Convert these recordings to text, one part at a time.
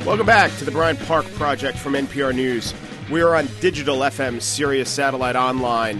Welcome back to the Bryant Park Project from NPR News. We are on digital FM, Sirius Satellite Online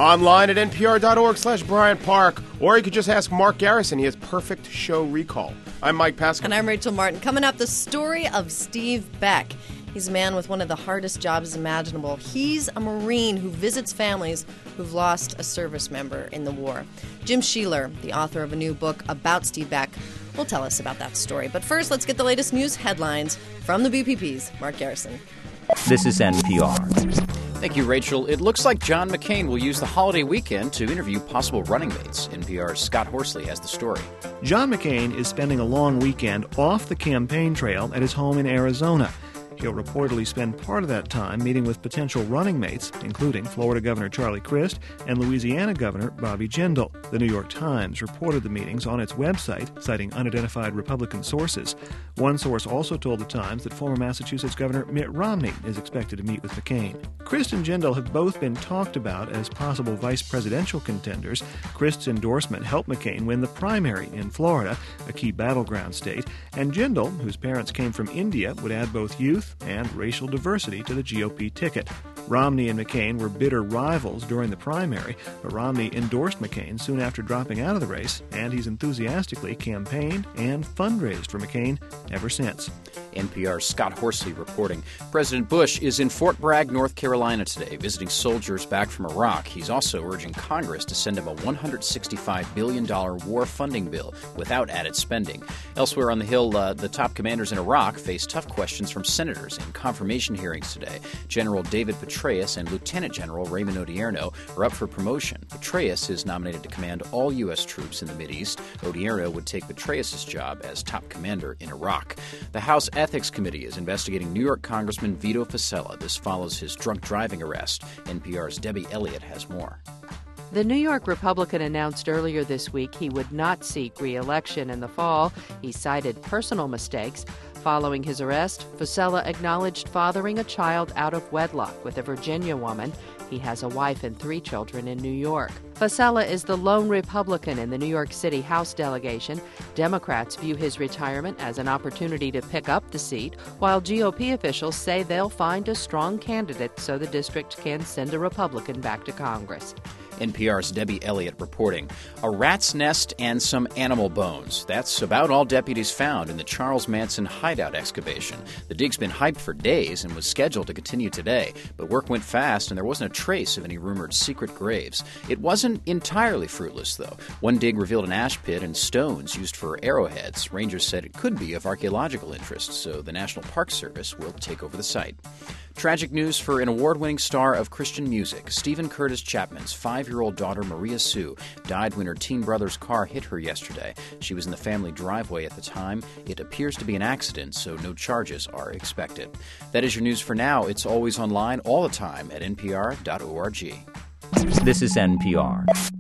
at npr.org/Bryant Park, or you could just ask Mark Garrison. He has perfect show recall. I'm Mike Pascal. And I'm Rachel Martin. Coming up, the story of Steve Beck. He's a man with one of the hardest jobs imaginable. He's a Marine who visits families who've lost a service member in the war. Jim Sheeler, the author of a new book about Steve Beck, will tell us about that story. But first, let's get the latest news headlines from the BPP's Mark Garrison. This is NPR. Thank you, Rachel. It looks like John McCain will use the holiday weekend to interview possible running mates. NPR's Scott Horsley has the story. John McCain is spending a long weekend off the campaign trail at his home in Arizona. He'll reportedly spend part of that time meeting with potential running mates, including Florida Governor Charlie Crist and Louisiana Governor Bobby Jindal. The New York Times reported the meetings on its website, citing unidentified Republican sources. One source also told the Times that former Massachusetts Governor Mitt Romney is expected to meet with McCain. Crist and Jindal have both been talked about as possible vice presidential contenders. Crist's endorsement helped McCain win the primary in Florida, a key battleground state, and Jindal, whose parents came from India, would add both youth and racial diversity to the GOP ticket. Romney and McCain were bitter rivals during the primary, but Romney endorsed McCain soon after dropping out of the race, and he's enthusiastically campaigned and fundraised for McCain ever since. NPR's Scott Horsley reporting. President Bush is in Fort Bragg, North Carolina today, visiting soldiers back from Iraq. He's also urging Congress to send him a $165 billion war funding bill without added spending. Elsewhere on the Hill, the top commanders in Iraq face tough questions from senators in confirmation hearings today. General David Petraeus and Lieutenant General Raymond Odierno are up for promotion. Petraeus is nominated to command all U.S. troops in the Mideast. Odierno would take Petraeus' job as top commander in Iraq. The House Ethics Committee is investigating New York Congressman Vito Fossella. This follows his drunk driving arrest. NPR's Debbie Elliott has more. The New York Republican announced earlier this week he would not seek re-election in the fall. He cited personal mistakes. Following his arrest, Fossella acknowledged fathering a child out of wedlock with a Virginia woman. He has a wife and 3 children in New York. Fossella is the lone Republican in the New York City House delegation. Democrats view his retirement as an opportunity to pick up the seat, while GOP officials say they'll find a strong candidate so the district can send a Republican back to Congress. NPR's Debbie Elliott reporting. A rat's nest and some animal bones. That's about all deputies found in the Charles Manson hideout excavation. The dig's been hyped for days and was scheduled to continue today, but work went fast and there wasn't a trace of any rumored secret graves. It wasn't entirely fruitless, though. One dig revealed an ash pit and stones used for arrowheads. Rangers said it could be of archaeological interest, so the National Park Service will take over the site. Tragic news for an award-winning star of Christian music. Stephen Curtis Chapman's 5-year-old daughter, Maria Sue, died when her teen brother's car hit her yesterday. She was in the family driveway at the time. It appears to be an accident, so no charges are expected. That is your news for now. It's always online all the time at npr.org. This is NPR.